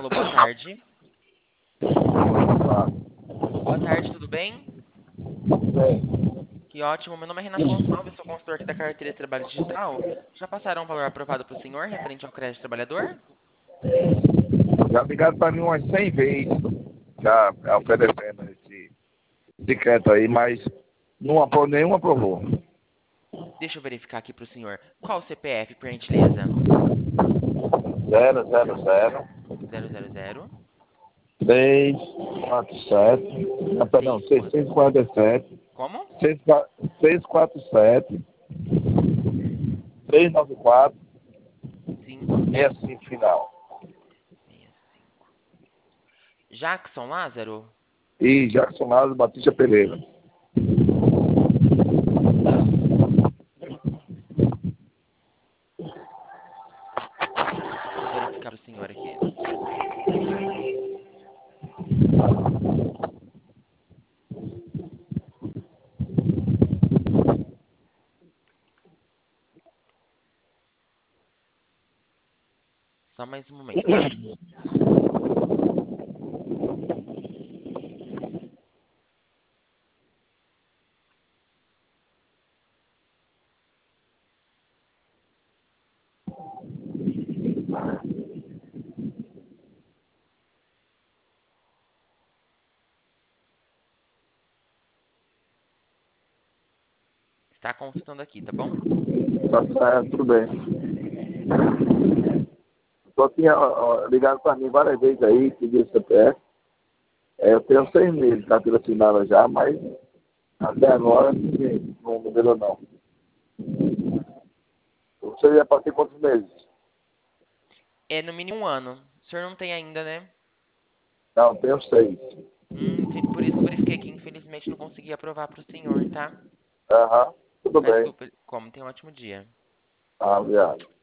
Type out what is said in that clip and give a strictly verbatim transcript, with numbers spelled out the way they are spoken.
Alô, boa tarde. Tá. Boa tarde, tudo bem? Bem, Que ótimo. Meu nome é Renato Gonçalves, sou consultor aqui da carteira de trabalho digital. Já passaram um valor aprovado para o senhor referente ao crédito trabalhador? já ligaram para mim umas cem vezes, já oferecendo esse decreto aí, mas não aprovou, nenhum aprovou. Deixa eu verificar aqui para o senhor. Qual o C P F, por gentileza? Zero, zero, zero, Zero zero zero três, quatro, sete, não, perdão, seis quatro. seiscentos e quarenta e sete, Como? seiscentos e quarenta e sete, trezentos e noventa e quatro, Sim. sessenta e cinco final. sessenta e cinco. Jackson Lázaro? E Jackson Lázaro Batista Pereira. Vou verificar para o senhor aqui. Só mais um momento, tá? Está consultando aqui, tá bom? Tá certo, tudo bem. Só tinha ó, ó, ligado para mim várias vezes aí, pediu C P F. É, eu tenho seis meses de carteira assinada já, mas até agora ninguém não me deu não. Você ia para ter quantos meses? É no mínimo um ano. O senhor não tem ainda, né? Não, tenho seis. Hum, fi- por isso que eu verifiquei que infelizmente não consegui aprovar para o senhor, tá? Aham, tudo Mas bem. desculpa, como tem um ótimo dia. Ah, obrigado.